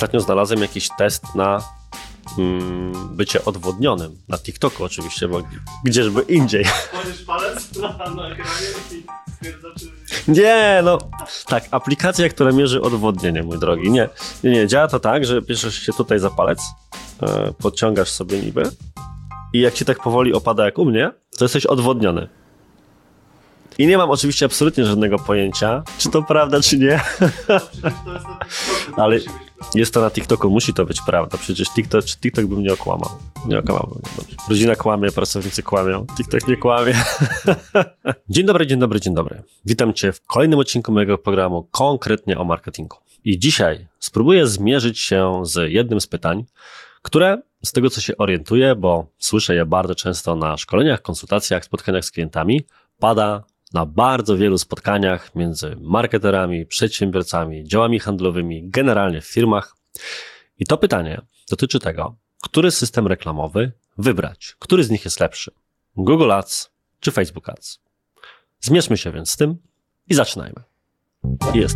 Ostatnio znalazłem jakiś test na bycie odwodnionym. Na TikToku oczywiście, bo gdzieżby indziej. Kładziesz palec na ekranie i stwierdza, czy... Nie, no tak, aplikacja, która mierzy odwodnienie, mój drogi. Nie. Działa to tak, że bierzesz się tutaj za palec, podciągasz sobie niby i jak ci tak powoli opada jak u mnie, to jesteś odwodniony. I nie mam oczywiście absolutnie żadnego pojęcia, czy to prawda, czy nie. Ale jest to na TikToku, musi to być prawda. Przecież TikTok by mnie okłamał. Nie okłamał. Rodzina kłamie, pracownicy kłamią. TikTok nie kłamie. Dzień dobry. Witam Cię w kolejnym odcinku mojego programu konkretnie o marketingu. I dzisiaj spróbuję zmierzyć się z jednym z pytań, które z tego co się orientuję, bo słyszę je bardzo często na szkoleniach, konsultacjach, spotkaniach z klientami, pada na bardzo wielu spotkaniach między marketerami, przedsiębiorcami, działami handlowymi, generalnie w firmach. I to pytanie dotyczy tego, który system reklamowy wybrać, który z nich jest lepszy, Google Ads czy Facebook Ads. Zmierzmy się więc z tym i zaczynajmy. Jest.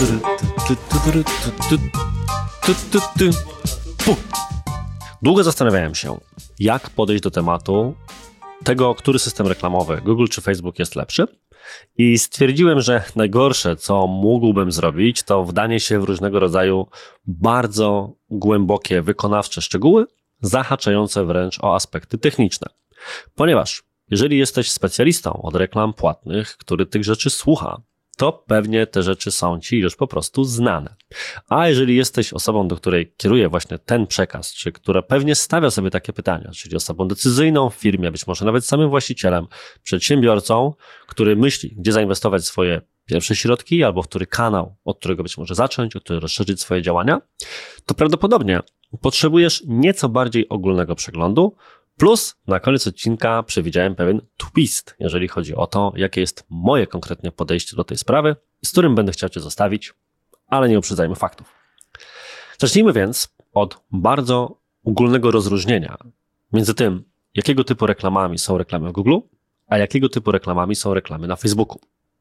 Długo zastanawiałem się, jak podejść do tematu tego, który system reklamowy, Google czy Facebook jest lepszy. I stwierdziłem, że najgorsze, co mógłbym zrobić, to wdanie się w różnego rodzaju bardzo głębokie, wykonawcze szczegóły, zahaczające wręcz o aspekty techniczne. Ponieważ jeżeli jesteś specjalistą od reklam płatnych, który tych rzeczy słucha, to pewnie te rzeczy są Ci już po prostu znane. A jeżeli jesteś osobą, do której kieruje właśnie ten przekaz, czy która pewnie stawia sobie takie pytania, czyli osobą decyzyjną w firmie, być może nawet samym właścicielem, przedsiębiorcą, który myśli, gdzie zainwestować swoje pierwsze środki, albo w który kanał, od którego być może zacząć, od którego rozszerzyć swoje działania, to prawdopodobnie potrzebujesz nieco bardziej ogólnego przeglądu. Plus na koniec odcinka przewidziałem pewien twist, jeżeli chodzi o to, jakie jest moje konkretnie podejście do tej sprawy, z którym będę chciał Cię zostawić, ale nie uprzedzajmy faktów. Zacznijmy więc od bardzo ogólnego rozróżnienia między tym, jakiego typu reklamami są reklamy w Google, a jakiego typu reklamami są reklamy na Facebooku.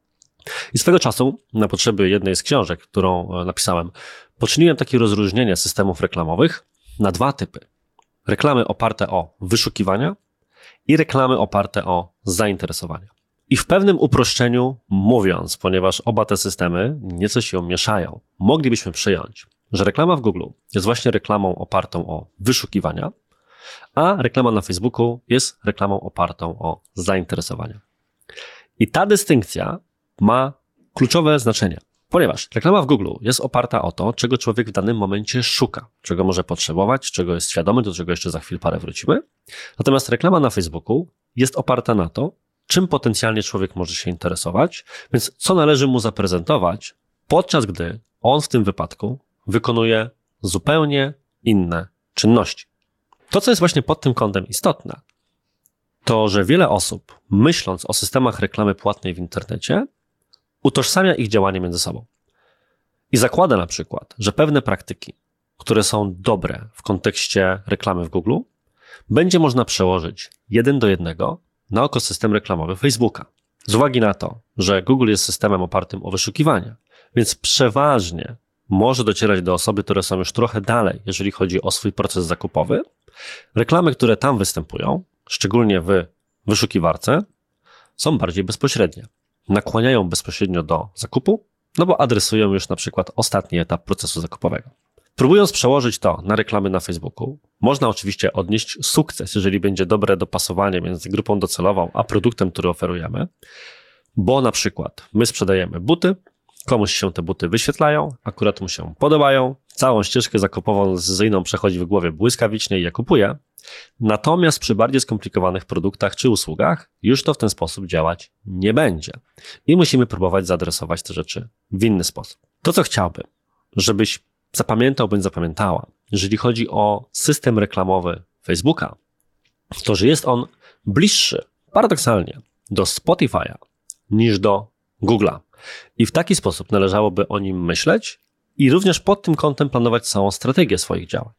I swego czasu, na potrzeby jednej z książek, którą napisałem, poczyniłem takie rozróżnienie systemów reklamowych na dwa typy. Reklamy oparte o wyszukiwania i reklamy oparte o zainteresowania. I w pewnym uproszczeniu mówiąc, ponieważ oba te systemy nieco się mieszają, moglibyśmy przyjąć, że reklama w Google jest właśnie reklamą opartą o wyszukiwania, a reklama na Facebooku jest reklamą opartą o zainteresowania. I ta dystynkcja ma kluczowe znaczenie. Ponieważ reklama w Google jest oparta o to, czego człowiek w danym momencie szuka, czego może potrzebować, czego jest świadomy, do czego jeszcze za chwilę parę wrócimy. Natomiast reklama na Facebooku jest oparta na to, czym potencjalnie człowiek może się interesować, więc co należy mu zaprezentować, podczas gdy on w tym wypadku wykonuje zupełnie inne czynności. To, co jest właśnie pod tym kątem istotne, to, że wiele osób, myśląc o systemach reklamy płatnej w internecie, utożsamia ich działanie między sobą. I zakłada na przykład, że pewne praktyki, które są dobre w kontekście reklamy w Google, będzie można przełożyć 1:1 na ekosystem reklamowy Facebooka. Z uwagi na to, że Google jest systemem opartym o wyszukiwania, więc przeważnie może docierać do osoby, które są już trochę dalej, jeżeli chodzi o swój proces zakupowy. Reklamy, które tam występują, szczególnie w wyszukiwarce, są bardziej bezpośrednie. Nakłaniają bezpośrednio do zakupu, no bo adresują już na przykład ostatni etap procesu zakupowego. Próbując przełożyć to na reklamy na Facebooku, można oczywiście odnieść sukces, jeżeli będzie dobre dopasowanie między grupą docelową a produktem, który oferujemy, bo na przykład my sprzedajemy buty, komuś się te buty wyświetlają, akurat mu się podobają, całą ścieżkę zakupową decyzyjną przechodzi w głowie błyskawicznie i je kupuje. Natomiast przy bardziej skomplikowanych produktach czy usługach już to w ten sposób działać nie będzie. I musimy próbować zaadresować te rzeczy w inny sposób. To, co chciałbym, żebyś zapamiętał bądź zapamiętała, jeżeli chodzi o system reklamowy Facebooka, to, że jest on bliższy, paradoksalnie, do Spotify'a niż do Google'a. I w taki sposób należałoby o nim myśleć i również pod tym kątem planować całą strategię swoich działań.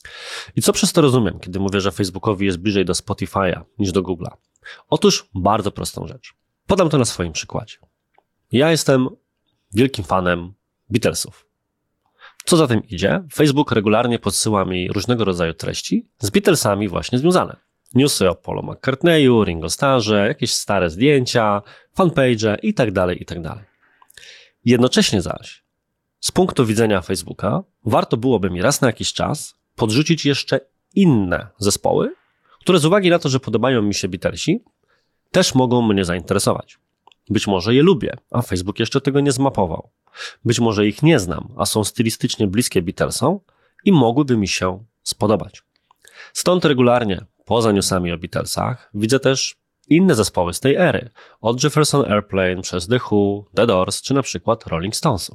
I co przez to rozumiem, kiedy mówię, że Facebookowi jest bliżej do Spotify'a niż do Google'a? Otóż bardzo prostą rzecz. Podam to na swoim przykładzie. Ja jestem wielkim fanem Beatlesów. Co za tym idzie, Facebook regularnie podsyła mi różnego rodzaju treści z Beatlesami właśnie związane. Newsy o Paulu McCartneyu, Ringo Starrze, jakieś stare zdjęcia, fanpage itd., itd. Jednocześnie zaś, z punktu widzenia Facebooka, warto byłoby mi raz na jakiś czas podrzucić jeszcze inne zespoły, które z uwagi na to, że podobają mi się Beatlesi, też mogą mnie zainteresować. Być może je lubię, a Facebook jeszcze tego nie zmapował. Być może ich nie znam, a są stylistycznie bliskie Beatlesom i mogłyby mi się spodobać. Stąd regularnie, poza newsami o Beatlesach, widzę też inne zespoły z tej ery, od Jefferson Airplane przez The Who, The Doors czy na przykład Rolling Stonesów.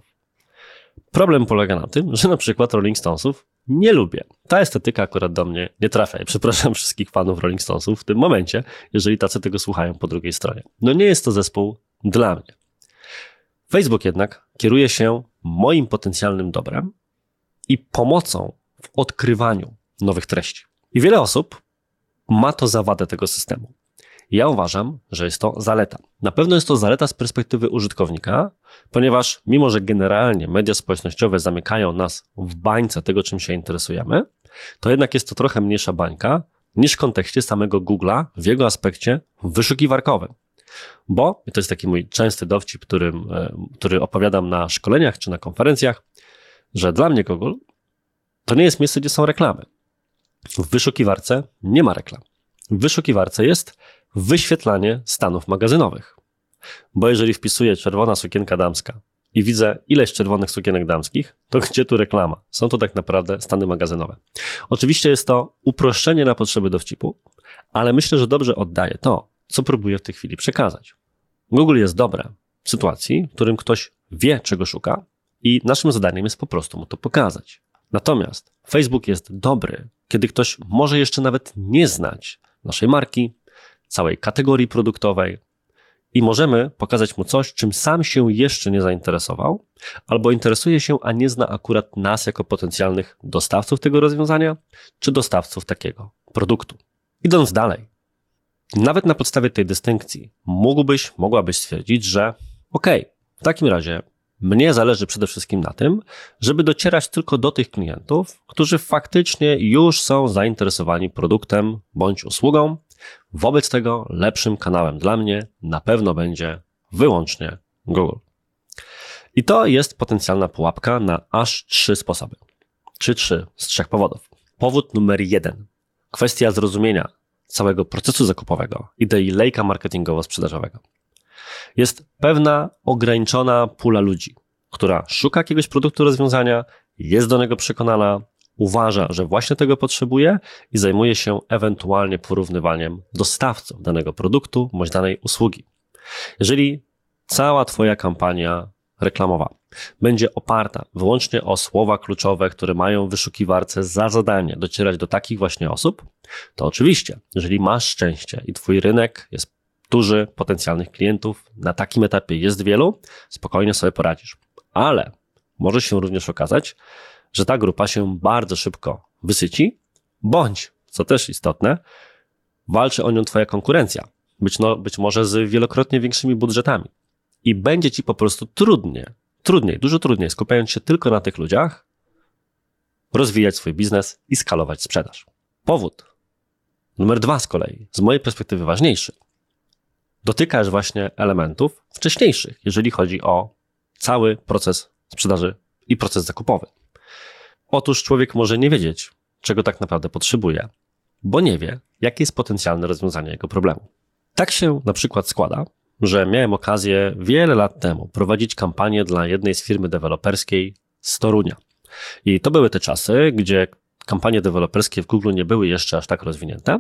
Problem polega na tym, że na przykład Rolling Stonesów nie lubię. Ta estetyka akurat do mnie nie trafia i przepraszam wszystkich fanów Rolling Stonesów w tym momencie, jeżeli tacy tego słuchają po drugiej stronie. No nie jest to zespół dla mnie. Facebook jednak kieruje się moim potencjalnym dobrem i pomocą w odkrywaniu nowych treści. I wiele osób ma to za wadę tego systemu. Ja uważam, że jest to zaleta. Na pewno jest to zaleta z perspektywy użytkownika, ponieważ mimo, że generalnie media społecznościowe zamykają nas w bańce tego, czym się interesujemy, to jednak jest to trochę mniejsza bańka niż w kontekście samego Google'a w jego aspekcie wyszukiwarkowym. Bo, i to jest taki mój częsty dowcip, który opowiadam na szkoleniach czy na konferencjach, że dla mnie Google to nie jest miejsce, gdzie są reklamy. W wyszukiwarce nie ma reklam. W wyszukiwarce jest wyświetlanie stanów magazynowych. Bo jeżeli wpisuję czerwona sukienka damska i widzę ileś czerwonych sukienek damskich, to gdzie tu reklama? Są to tak naprawdę stany magazynowe. Oczywiście jest to uproszczenie na potrzeby dowcipu, ale myślę, że dobrze oddaje to, co próbuję w tej chwili przekazać. Google jest dobre w sytuacji, w którym ktoś wie, czego szuka i naszym zadaniem jest po prostu mu to pokazać. Natomiast Facebook jest dobry, kiedy ktoś może jeszcze nawet nie znać naszej marki, całej kategorii produktowej i możemy pokazać mu coś, czym sam się jeszcze nie zainteresował, albo interesuje się, a nie zna akurat nas jako potencjalnych dostawców tego rozwiązania, czy dostawców takiego produktu. Idąc dalej, nawet na podstawie tej dystynkcji mogłabyś stwierdzić, że w takim razie mnie zależy przede wszystkim na tym, żeby docierać tylko do tych klientów, którzy faktycznie już są zainteresowani produktem bądź usługą. Wobec tego lepszym kanałem dla mnie na pewno będzie wyłącznie Google. I to jest potencjalna pułapka na aż 3 sposoby. Czy 3 z 3 powodów. Powód numer 1. Kwestia zrozumienia całego procesu zakupowego, idei lejka marketingowo-sprzedażowego. Jest pewna ograniczona pula ludzi, która szuka jakiegoś produktu, rozwiązania, jest do niego przekonana, uważa, że właśnie tego potrzebuje i zajmuje się ewentualnie porównywaniem dostawców danego produktu bądź danej usługi. Jeżeli cała Twoja kampania reklamowa będzie oparta wyłącznie o słowa kluczowe, które mają w wyszukiwarce za zadanie docierać do takich właśnie osób, to oczywiście, jeżeli masz szczęście i Twój rynek jest duży, potencjalnych klientów, na takim etapie jest wielu, spokojnie sobie poradzisz. Ale może się również okazać, że ta grupa się bardzo szybko wysyci, bądź, co też istotne, walczy o nią Twoja konkurencja, być może z wielokrotnie większymi budżetami. I będzie Ci po prostu dużo trudniej, skupiając się tylko na tych ludziach, rozwijać swój biznes i skalować sprzedaż. Powód numer 2 z kolei, z mojej perspektywy ważniejszy, dotykasz właśnie elementów wcześniejszych, jeżeli chodzi o cały proces sprzedaży i proces zakupowy. Otóż człowiek może nie wiedzieć, czego tak naprawdę potrzebuje, bo nie wie, jakie jest potencjalne rozwiązanie jego problemu. Tak się na przykład składa, że miałem okazję wiele lat temu prowadzić kampanię dla jednej z firmy deweloperskiej z Torunia. I to były te czasy, gdzie kampanie deweloperskie w Google nie były jeszcze aż tak rozwinięte.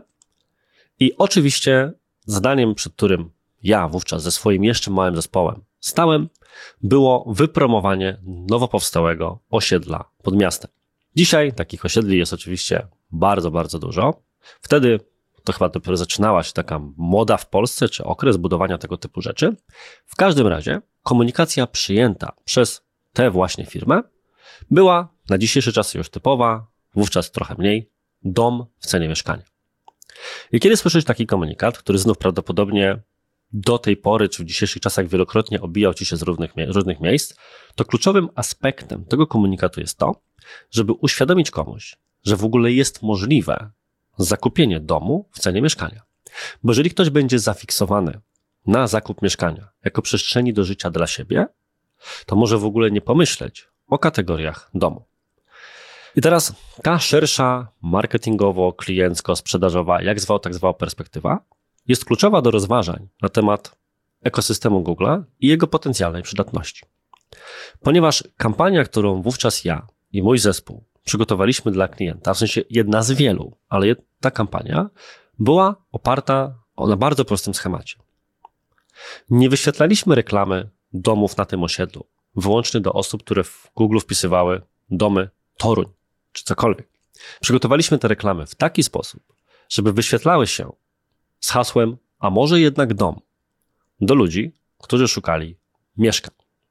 I oczywiście zadaniem, przed którym ja wówczas ze swoim jeszcze małym zespołem stałem, było wypromowanie nowo powstałego osiedla pod miastem. Dzisiaj takich osiedli jest oczywiście bardzo, bardzo dużo. Wtedy to chyba dopiero zaczynała się taka moda w Polsce, czy okres budowania tego typu rzeczy. W każdym razie komunikacja przyjęta przez tę właśnie firmę była na dzisiejsze czasy już typowa, wówczas trochę mniej, dom w cenie mieszkania. I kiedy słyszysz taki komunikat, który znów prawdopodobnie do tej pory, czy w dzisiejszych czasach wielokrotnie obijał ci się z różnych miejsc, to kluczowym aspektem tego komunikatu jest to, żeby uświadomić komuś, że w ogóle jest możliwe zakupienie domu w cenie mieszkania. Bo jeżeli ktoś będzie zafiksowany na zakup mieszkania jako przestrzeni do życia dla siebie, to może w ogóle nie pomyśleć o kategoriach domu. I teraz ta szersza marketingowo-kliencko-sprzedażowa, jak zwał, tak zwał perspektywa, jest kluczowa do rozważań na temat ekosystemu Google'a i jego potencjalnej przydatności. Ponieważ kampania, którą wówczas ja i mój zespół przygotowaliśmy dla klienta, w sensie jedna z wielu, ale ta kampania była oparta na bardzo prostym schemacie. Nie wyświetlaliśmy reklamy domów na tym osiedlu wyłącznie do osób, które w Google wpisywały domy Toruń czy cokolwiek. Przygotowaliśmy te reklamy w taki sposób, żeby wyświetlały się z hasłem, a może jednak dom, do ludzi, którzy szukali mieszkań.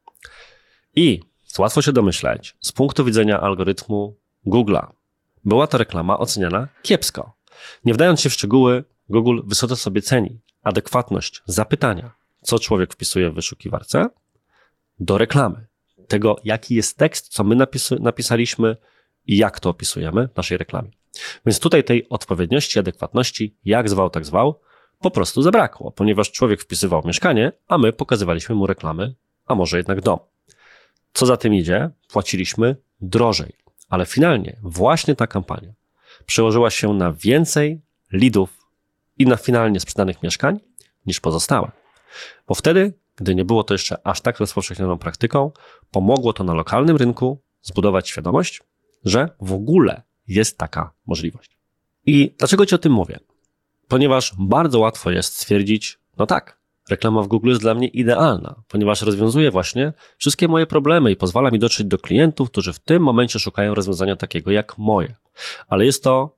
I łatwo się domyśleć, z punktu widzenia algorytmu Google'a była to reklama oceniana kiepsko. Nie wdając się w szczegóły, Google wysoce sobie ceni adekwatność zapytania, co człowiek wpisuje w wyszukiwarce, do reklamy. Tego, jaki jest tekst, co my napisaliśmy i jak to opisujemy w naszej reklamie. Więc tutaj tej odpowiedniości, adekwatności, jak zwał, tak zwał, po prostu zabrakło, ponieważ człowiek wpisywał mieszkanie, a my pokazywaliśmy mu reklamy, a może jednak dom. Co za tym idzie, płaciliśmy drożej, ale finalnie właśnie ta kampania przełożyła się na więcej leadów i na finalnie sprzedanych mieszkań niż pozostałe. Bo wtedy, gdy nie było to jeszcze aż tak rozpowszechnioną praktyką, pomogło to na lokalnym rynku zbudować świadomość, że w ogóle jest taka możliwość. I dlaczego ci o tym mówię? Ponieważ bardzo łatwo jest stwierdzić, no tak, reklama w Google jest dla mnie idealna, ponieważ rozwiązuje właśnie wszystkie moje problemy i pozwala mi dotrzeć do klientów, którzy w tym momencie szukają rozwiązania takiego jak moje. Ale jest to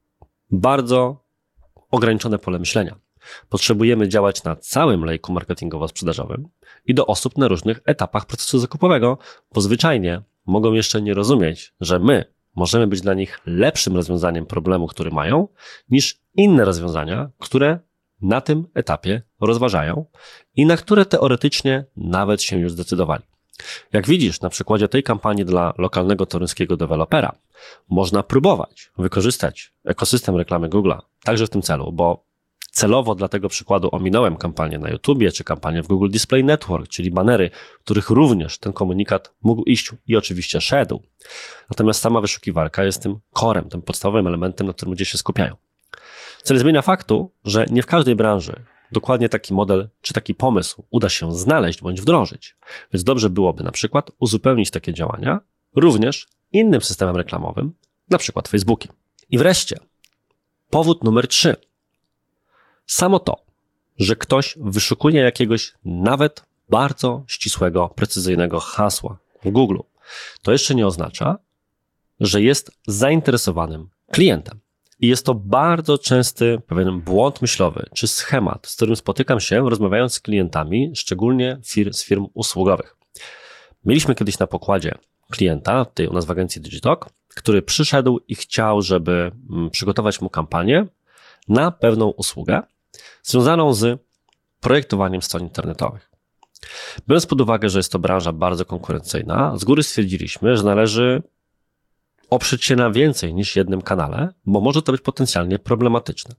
bardzo ograniczone pole myślenia. Potrzebujemy działać na całym lejku marketingowo-sprzedażowym i do osób na różnych etapach procesu zakupowego, bo zwyczajnie mogą jeszcze nie rozumieć, że my możemy być dla nich lepszym rozwiązaniem problemu, który mają, niż inne rozwiązania, które na tym etapie rozważają i na które teoretycznie nawet się już zdecydowali. Jak widzisz, na przykładzie tej kampanii dla lokalnego toruńskiego dewelopera można próbować wykorzystać ekosystem reklamy Google'a także w tym celu, bo celowo dla tego przykładu ominąłem kampanię na YouTubie czy kampanię w Google Display Network, czyli banery, w których również ten komunikat mógł iść i oczywiście szedł. Natomiast sama wyszukiwarka jest tym corem, tym podstawowym elementem, na którym ludzie się skupiają. Co nie zmienia faktu, że nie w każdej branży dokładnie taki model czy taki pomysł uda się znaleźć bądź wdrożyć. Więc dobrze byłoby na przykład uzupełnić takie działania również innym systemem reklamowym, na przykład Facebookiem. I wreszcie powód numer 3. Samo to, że ktoś wyszukuje jakiegoś nawet bardzo ścisłego, precyzyjnego hasła w Google, to jeszcze nie oznacza, że jest zainteresowanym klientem. I jest to bardzo częsty pewien błąd myślowy czy schemat, z którym spotykam się rozmawiając z klientami, szczególnie z firm usługowych. Mieliśmy kiedyś na pokładzie klienta, tutaj u nas w agencji Digitalk, który przyszedł i chciał, żeby przygotować mu kampanię na pewną usługę związaną z projektowaniem stron internetowych. Biorąc pod uwagę, że jest to branża bardzo konkurencyjna, z góry stwierdziliśmy, że należy oprzeć się na więcej niż jednym kanale, bo może to być potencjalnie problematyczne.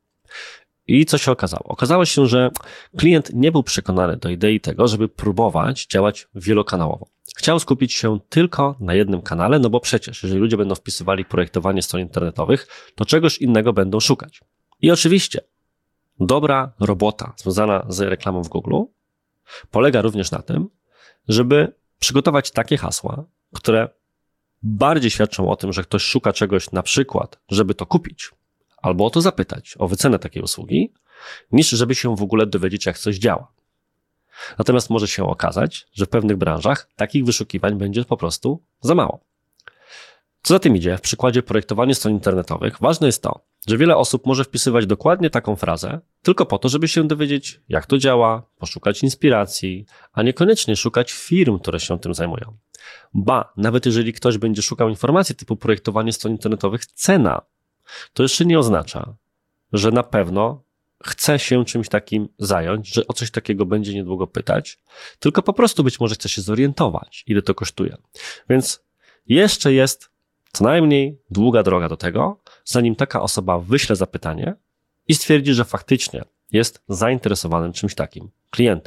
I co się okazało? Okazało się, że klient nie był przekonany do idei tego, żeby próbować działać wielokanałowo. Chciał skupić się tylko na jednym kanale, no bo przecież, jeżeli ludzie będą wpisywali projektowanie stron internetowych, to czegoś innego będą szukać. I oczywiście dobra robota związana z reklamą w Google polega również na tym, żeby przygotować takie hasła, które bardziej świadczą o tym, że ktoś szuka czegoś na przykład, żeby to kupić, albo o to zapytać, o wycenę takiej usługi, niż żeby się w ogóle dowiedzieć, jak coś działa. Natomiast może się okazać, że w pewnych branżach takich wyszukiwań będzie po prostu za mało. Co za tym idzie, w przykładzie projektowania stron internetowych ważne jest to, że wiele osób może wpisywać dokładnie taką frazę tylko po to, żeby się dowiedzieć, jak to działa, poszukać inspiracji, a niekoniecznie szukać firm, które się tym zajmują. Ba, nawet jeżeli ktoś będzie szukał informacji typu projektowanie stron internetowych, cena, to jeszcze nie oznacza, że na pewno chce się czymś takim zająć, że o coś takiego będzie niedługo pytać, tylko po prostu być może chce się zorientować, ile to kosztuje. Więc jeszcze jest co najmniej długa droga do tego, zanim taka osoba wyśle zapytanie i stwierdzi, że faktycznie jest zainteresowanym czymś takim klientem.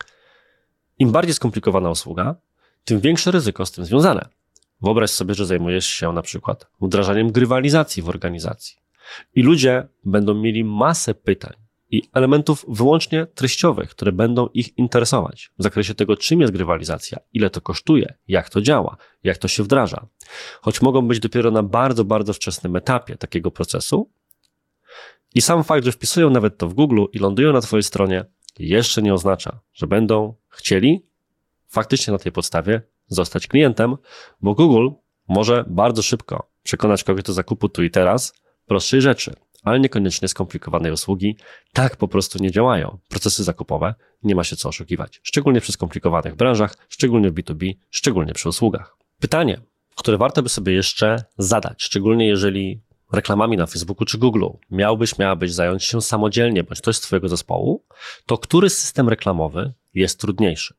Im bardziej skomplikowana usługa, tym większe ryzyko z tym związane. Wyobraź sobie, że zajmujesz się na przykład wdrażaniem grywalizacji w organizacji i ludzie będą mieli masę pytań i elementów wyłącznie treściowych, które będą ich interesować w zakresie tego, czym jest grywalizacja, ile to kosztuje, jak to działa, jak to się wdraża. Choć mogą być dopiero na bardzo, bardzo wczesnym etapie takiego procesu i sam fakt, że wpisują nawet to w Google i lądują na twojej stronie, jeszcze nie oznacza, że będą chcieli faktycznie na tej podstawie zostać klientem, bo Google może bardzo szybko przekonać kogoś do zakupu tu i teraz prostszej rzeczy, ale niekoniecznie skomplikowanej usługi. Tak po prostu nie działają procesy zakupowe, nie ma się co oszukiwać. Szczególnie przy skomplikowanych branżach, szczególnie w B2B, szczególnie przy usługach. Pytanie, które warto by sobie jeszcze zadać, szczególnie jeżeli reklamami na Facebooku czy Google miałabyś zająć się samodzielnie, bądź ktoś z twojego zespołu, to który system reklamowy jest trudniejszy?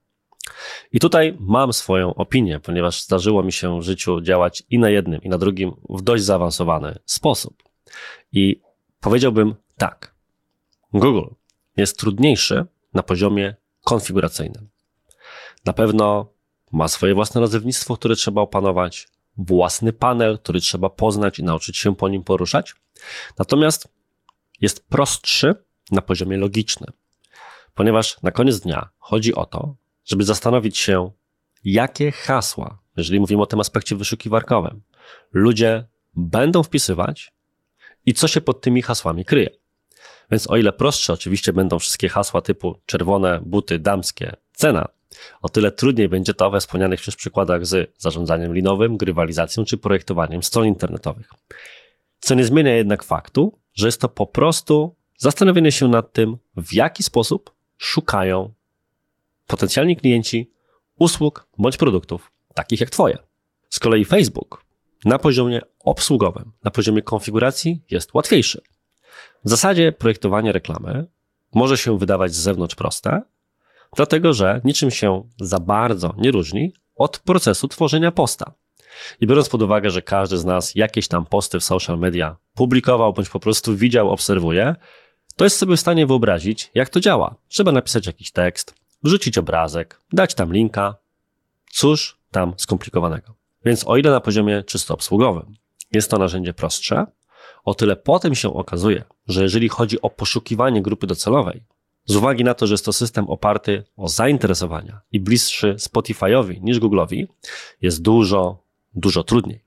I tutaj mam swoją opinię, ponieważ zdarzyło mi się w życiu działać i na jednym, i na drugim w dość zaawansowany sposób. I powiedziałbym tak, Google jest trudniejszy na poziomie konfiguracyjnym. Na pewno ma swoje własne nazewnictwo, które trzeba opanować, własny panel, który trzeba poznać i nauczyć się po nim poruszać. Natomiast jest prostszy na poziomie logicznym, ponieważ na koniec dnia chodzi o to, żeby zastanowić się, jakie hasła, jeżeli mówimy o tym aspekcie wyszukiwarkowym, ludzie będą wpisywać i co się pod tymi hasłami kryje. Więc o ile prostsze oczywiście będą wszystkie hasła typu czerwone buty damskie, cena, o tyle trudniej będzie to we wspomnianych już przykładach z zarządzaniem linowym, grywalizacją czy projektowaniem stron internetowych. Co nie zmienia jednak faktu, że jest to po prostu zastanowienie się nad tym, w jaki sposób szukają potencjalni klienci usług bądź produktów takich jak twoje. Z kolei Facebook na poziomie obsługowym, na poziomie konfiguracji jest łatwiejszy. W zasadzie projektowanie reklamy może się wydawać z zewnątrz proste, dlatego że niczym się za bardzo nie różni od procesu tworzenia posta. I biorąc pod uwagę, że każdy z nas jakieś tam posty w social media publikował bądź po prostu widział, obserwuje, to jest sobie w stanie wyobrazić, jak to działa. Trzeba napisać jakiś tekst, wrzucić obrazek, dać tam linka. Cóż tam skomplikowanego. Więc o ile na poziomie czysto obsługowym jest to narzędzie prostsze, o tyle potem się okazuje, że jeżeli chodzi o poszukiwanie grupy docelowej, z uwagi na to, że jest to system oparty o zainteresowania i bliższy Spotify'owi niż Google'owi, jest dużo trudniej.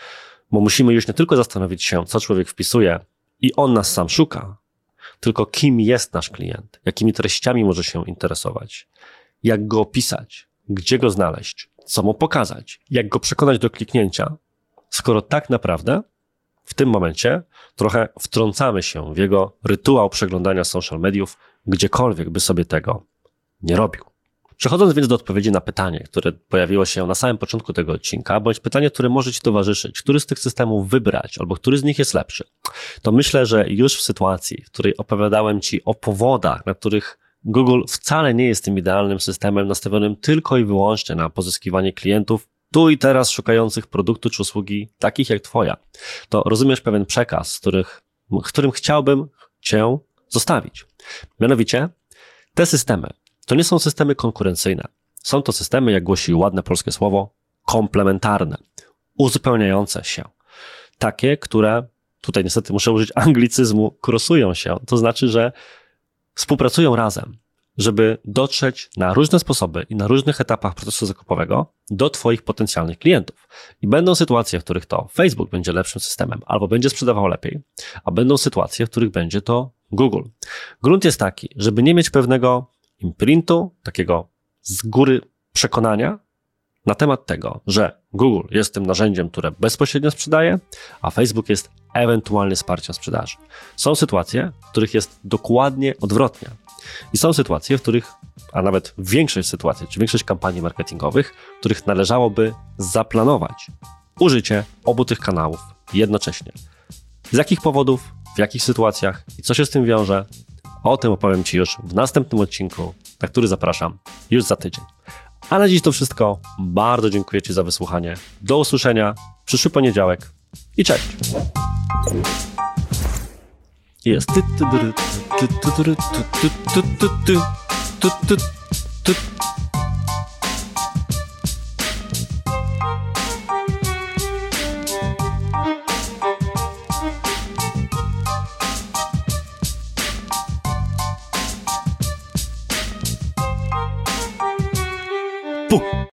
Bo musimy już nie tylko zastanowić się, co człowiek wpisuje i on nas sam szuka, tylko kim jest nasz klient, jakimi treściami może się interesować, jak go opisać, gdzie go znaleźć, co mu pokazać, jak go przekonać do kliknięcia, skoro tak naprawdę w tym momencie trochę wtrącamy się w jego rytuał przeglądania social mediów, gdziekolwiek by sobie tego nie robił. Przechodząc więc do odpowiedzi na pytanie, które pojawiło się na samym początku tego odcinka, bądź pytanie, które może Ci towarzyszyć, który z tych systemów wybrać, albo który z nich jest lepszy, to myślę, że już w sytuacji, w której opowiadałem Ci o powodach, na których Google wcale nie jest tym idealnym systemem nastawionym tylko i wyłącznie na pozyskiwanie klientów, tu i teraz szukających produktu czy usługi takich jak Twoja, to rozumiesz pewien przekaz, którym chciałbym Cię zostawić. Mianowicie, te systemy to nie są systemy konkurencyjne. Są to systemy, jak głosi ładne polskie słowo, komplementarne, uzupełniające się. Takie, które, tutaj niestety muszę użyć anglicyzmu, krosują się. To znaczy, że współpracują razem, żeby dotrzeć na różne sposoby i na różnych etapach procesu zakupowego do Twoich potencjalnych klientów. I będą sytuacje, w których to Facebook będzie lepszym systemem albo będzie sprzedawał lepiej, a będą sytuacje, w których będzie to Google. Grunt jest taki, żeby nie mieć pewnego imprintu, takiego z góry przekonania na temat tego, że Google jest tym narzędziem, które bezpośrednio sprzedaje, a Facebook jest ewentualnie wsparciem sprzedaży. Są sytuacje, w których jest dokładnie odwrotnie. I są sytuacje, w których, a nawet większość sytuacji, czy większość kampanii marketingowych, w których należałoby zaplanować użycie obu tych kanałów jednocześnie. Z jakich powodów, w jakich sytuacjach i co się z tym wiąże, O tym opowiem Ci już w następnym odcinku, na który zapraszam już za tydzień. A na dziś to wszystko. Bardzo dziękuję Ci za wysłuchanie. Do usłyszenia w przyszły poniedziałek i cześć! Jest.